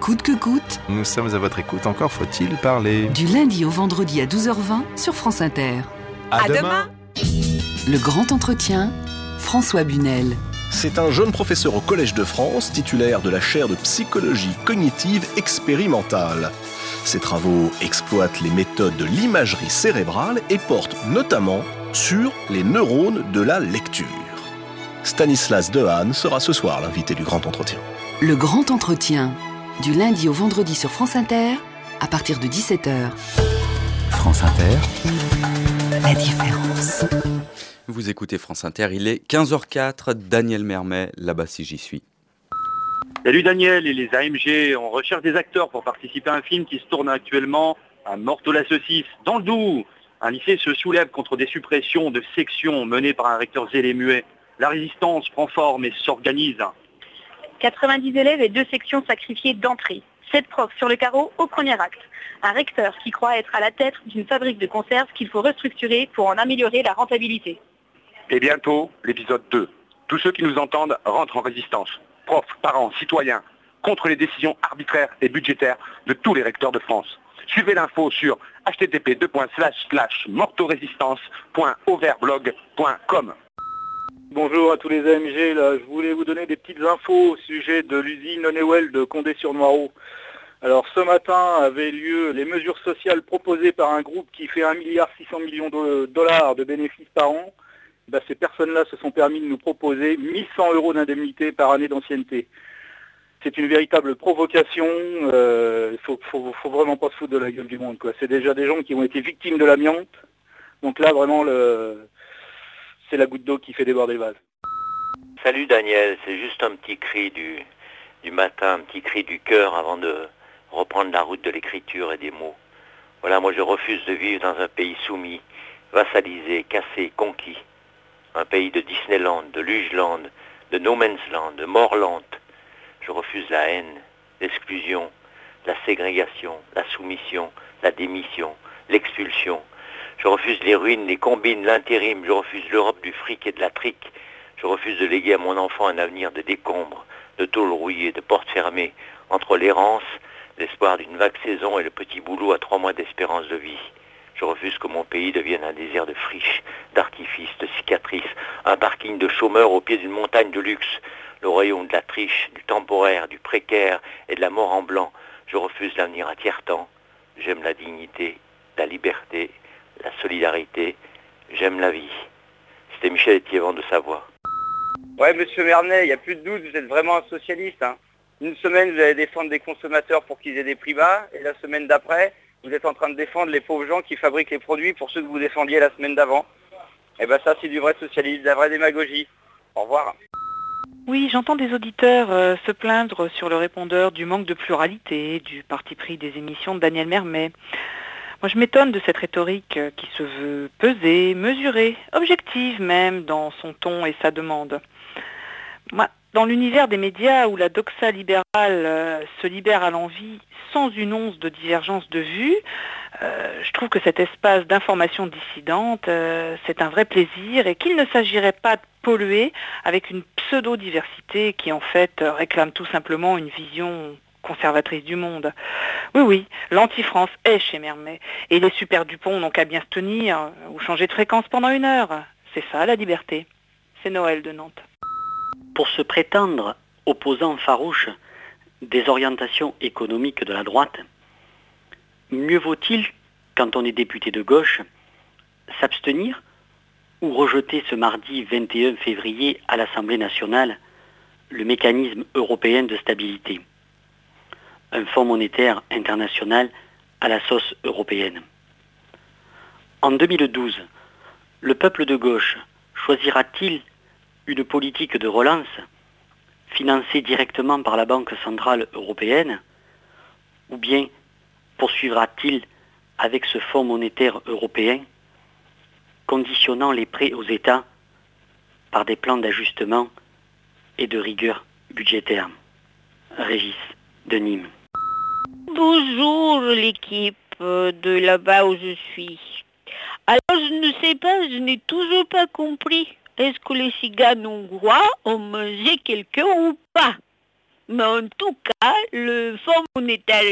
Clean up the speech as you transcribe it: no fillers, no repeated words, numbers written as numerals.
Coûte que coûte. Nous sommes à votre écoute, encore faut-il parler. Du lundi au vendredi à 12h20 sur France Inter. À demain. Le grand entretien, François Bunel. C'est un jeune professeur au Collège de France, titulaire de la chaire de psychologie cognitive expérimentale. Ses travaux exploitent les méthodes de l'imagerie cérébrale et portent notamment sur les neurones de la lecture. Stanislas Dehaene sera ce soir l'invité du grand entretien. Le grand entretien, du lundi au vendredi sur France Inter, à partir de 17h. France Inter. La différence. Vous écoutez France Inter, il est 15h04, Daniel Mermet, là-bas si j'y suis. Salut Daniel, et les AMG, on recherche des acteurs pour participer à un film qui se tourne actuellement à Morteau-la-Saucisse, dans le Doubs. Un lycée se soulève contre des suppressions de sections menées par un recteur zélé muet. La résistance prend forme et s'organise. 90 élèves et 2 sections sacrifiées d'entrée. 7 profs sur le carreau au premier acte. Un recteur qui croit être à la tête d'une fabrique de conserves qu'il faut restructurer pour en améliorer la rentabilité. Et bientôt, l'épisode 2. Tous ceux qui nous entendent rentrent en résistance. Profs, parents, citoyens, contre les décisions arbitraires et budgétaires de tous les recteurs de France. Suivez l'info sur http://morteauresistance.overblog.com. Bonjour à tous les AMG, là, je voulais vous donner des petites infos au sujet de l'usine Honeywell de Condé-sur-Noireau. Alors ce matin avaient lieu les mesures sociales proposées par un groupe qui fait 1,6 milliard de dollars de bénéfices par an. Ces personnes-là se sont permis de nous proposer 1 100 € d'indemnité par année d'ancienneté. C'est une véritable provocation, faut vraiment pas se foutre de la gueule du monde, quoi. C'est déjà des gens qui ont été victimes de l'amiante, donc là vraiment c'est la goutte d'eau qui fait déborder le vase. Salut Daniel, c'est juste un petit cri du matin, un petit cri du cœur avant de reprendre la route de l'écriture et des mots. Voilà, moi je refuse de vivre dans un pays soumis, vassalisé, cassé, conquis. Un pays de Disneyland, de Lugeland, de No Man's Land, de Morland. Je refuse la haine, l'exclusion, la ségrégation, la soumission, la démission, l'expulsion. Je refuse les ruines, les combines, l'intérim. Je refuse l'Europe du fric et de la trique. Je refuse de léguer à mon enfant un avenir de décombres, de tôles rouillées, de portes fermées, entre l'errance, l'espoir d'une vague saison et le petit boulot à 3 mois d'espérance de vie. Je refuse que mon pays devienne un désert de friches, d'artifices, de cicatrices, un parking de chômeurs au pied d'une montagne de luxe, le royaume de la triche, du temporaire, du précaire et de la mort en blanc. Je refuse l'avenir à tiers-temps. J'aime la dignité, la liberté, la solidarité. J'aime la vie. C'était Michel Etiévent de Savoie. Ouais, monsieur Mernet, il n'y a plus de doute, vous êtes vraiment un socialiste. Une semaine, vous allez défendre des consommateurs pour qu'ils aient des prix bas, et la semaine d'après, vous êtes en train de défendre les pauvres gens qui fabriquent les produits pour ceux que vous défendiez la semaine d'avant. Et ça, c'est du vrai socialisme, de la vraie démagogie. Au revoir. Oui, j'entends des auditeurs se plaindre sur le répondeur du manque de pluralité, du parti pris des émissions de Daniel Mermet. Moi, je m'étonne de cette rhétorique qui se veut pesée, mesurée, objective même dans son ton et sa demande. Moi, dans l'univers des médias où la doxa libérale se libère à l'envi sans une once de divergence de vue, je trouve que cet espace d'information dissidente, c'est un vrai plaisir et qu'il ne s'agirait pas de polluer avec une pseudo-diversité qui en fait réclame tout simplement une vision conservatrice du monde. Oui, l'anti-France est chez Mermet et les super Dupont n'ont qu'à bien se tenir ou changer de fréquence pendant 1 heure. C'est ça la liberté. C'est Noël de Nantes. Pour se prétendre opposant farouche des orientations économiques de la droite, mieux vaut-il, quand on est député de gauche, s'abstenir ou rejeter ce mardi 21 février à l'Assemblée nationale le mécanisme européen de stabilité, un fonds monétaire international à la sauce européenne. En 2012, le peuple de gauche choisira-t-il une politique de relance financée directement par la Banque centrale européenne, ou bien poursuivra-t-il avec ce fonds monétaire européen, conditionnant les prêts aux États par des plans d'ajustement et de rigueur budgétaire. Régis de Nîmes. Bonjour l'équipe de là-bas où je suis. Alors je ne sais pas, je n'ai toujours pas compris. Est-ce que les ciganes hongrois ont mangé quelqu'un ou pas? Mais en tout cas, le Fonds monétaire